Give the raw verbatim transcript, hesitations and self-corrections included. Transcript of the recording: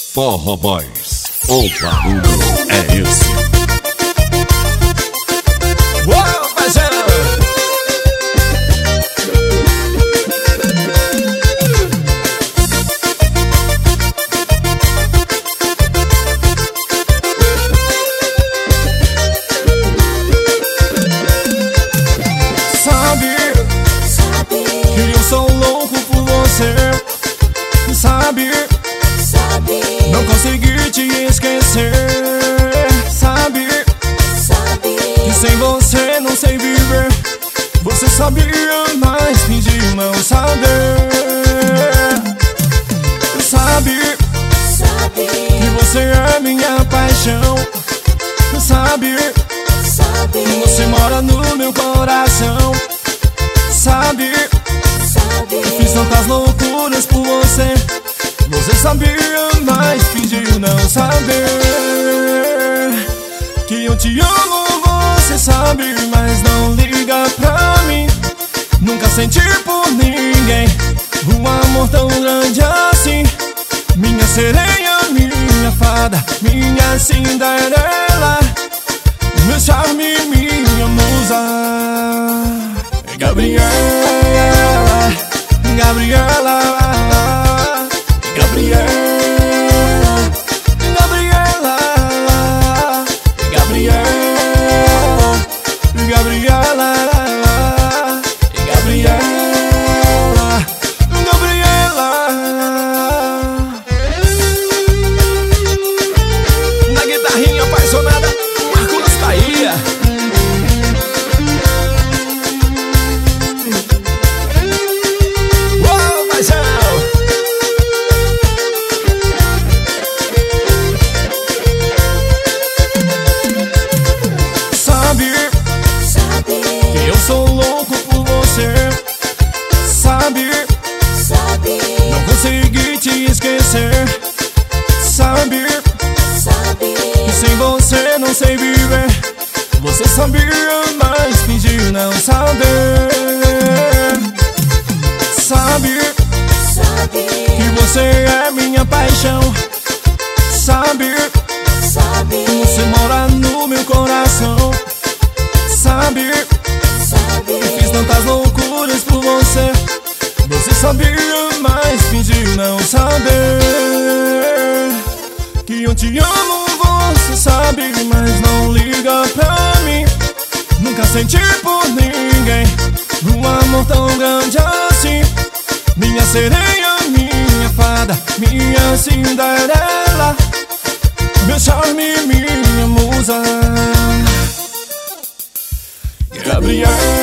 Forró Boys, o barulho é esse. Uou, parceiro! Sabe, Sabe, que eu sou louco por você. Sabe, sabe, não consegui te esquecer. Sabe, sabe, que sem você não sei viver. Você sabia, mas fingiu não saber. Sabe, sabe, que você é minha paixão. Sabe, sabe, você mora no meu coração. Sabe, sabe, fiz tantas loucuras por você. Você sabia, mas fingiu não saber. Que eu te amo, você sabe, mas não liga pra mim. Nunca senti por ninguém um amor tão grande assim. Minha sereia, minha fada, minha Cinderela, meu charme, minha musa. Gabriela, Gabriela, Gabriela, Gabriela, Gabriela, Gabriela, Gabriela, Gabriela. Na guitarrinha apaixonada, Marcos Bahia. Uou, paixão! Sabe, sabe, que eu sou louco por você. Sabe, sabe, não consegui te esquecer. Sabe, sabe, que sem você não sei viver. Você sabia, mas fingiu não saber. Sabe, sabe, que você é minha paixão. Sabe, sabe, você mora no meu coração. Sabe, sabe, fiz tantas loucuras por você. Você sabia, mas fingiu não saber. Que eu te amo, você sabe, mas não liga pra mim. Nunca senti por ninguém um amor tão grande assim. Minha sereia, minha fada, minha Cinderela, meu charme, minha musa. Gabriela,